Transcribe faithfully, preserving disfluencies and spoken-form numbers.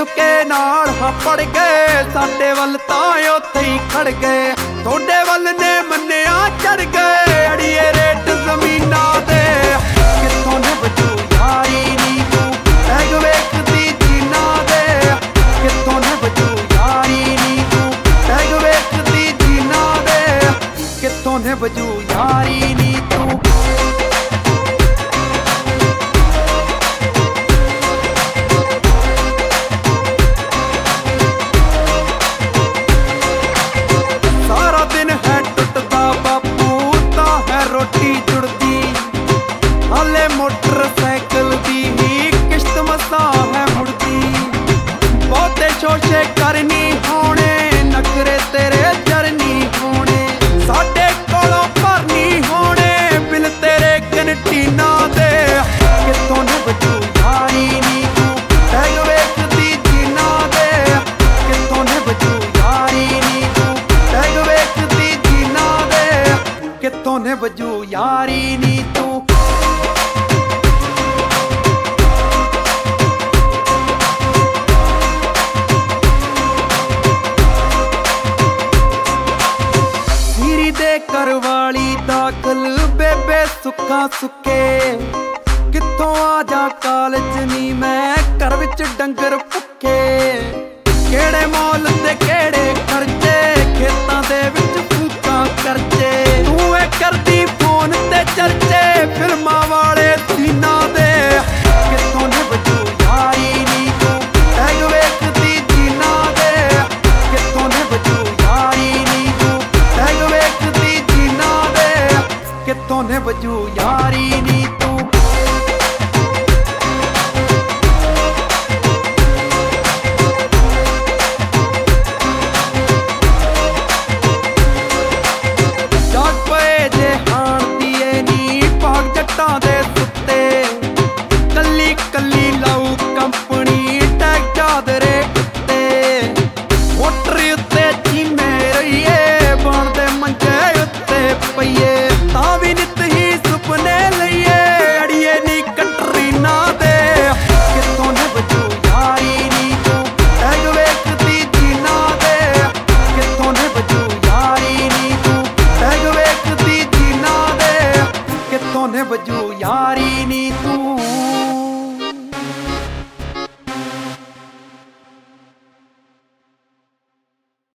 ਸੁੱਕੇ ਨਾਲ ਹੱਪੜ ਗਏ, ਸਾਡੇ ਵੱਲ ਤਾਂ ਉੱਥੇ ਹੀ ਖੜ ਗਏ। ਤੁਹਾਡੇ ਵੱਲ ਨੇ ਮੰਨਿਆ ਚੜ ਗਏ, ਅੜੀਏ ਰੇਟ ਜ਼ਮੀਨਾਂ ਦੇ। ਕਿੱਥੋਂ ਨੇ ਵਜੂ ਯਾਰੀ ਨੀ ਤੂੰ ਟੈਗ ਵੇਖਦੀ ਜੀਨਾਂ ਦੇ। ਕਿੱਥੋਂ ਨੇ ਵਜੂ ਯਾਰੀ ਨੀ ਤੂੰ ਟੈਗ ਵੇਖਦੀ ਜੀਨਾਂ ਦੇ। ਕਿੱਥੋਂ ਨੇ ਵਜੂ ਯਾਰੀ ਨੀ ਤੂੰ। मोटरसाइकिल दी ही किश्त मसा है मुड़दी। बहुते शोशे करनी होने, नखरे तेरे जरनी होने। साडे कोलों भरनी होने, बिल तेरे कैंटीना दे। कित्थों ने वजू यारी नी तूं टैग वेखदी जीना दे। कित्थों ने वजू यारी नी तूं टैग वेखदी जीना दे। कित्थों ने वजू यारी नी तूं। करवाली दाखल बेबे सुखा सुके। कित्थों आ जा कालज नी मैं घर विच डंगर भुखे। केड़े मोल ते केड़े खर्चे, खेतां दे विच फूकां करचे। तू ए करदी फोन ते चर्चे, फिल्मां वाले सीनां दे। कित्थों ने वजू यारी नी तूं टैग वेखदी जीनां दे। कित्थों ने वजू यारी नी तूं टैग वेखदी। कित्थों ने वजू यारी नी।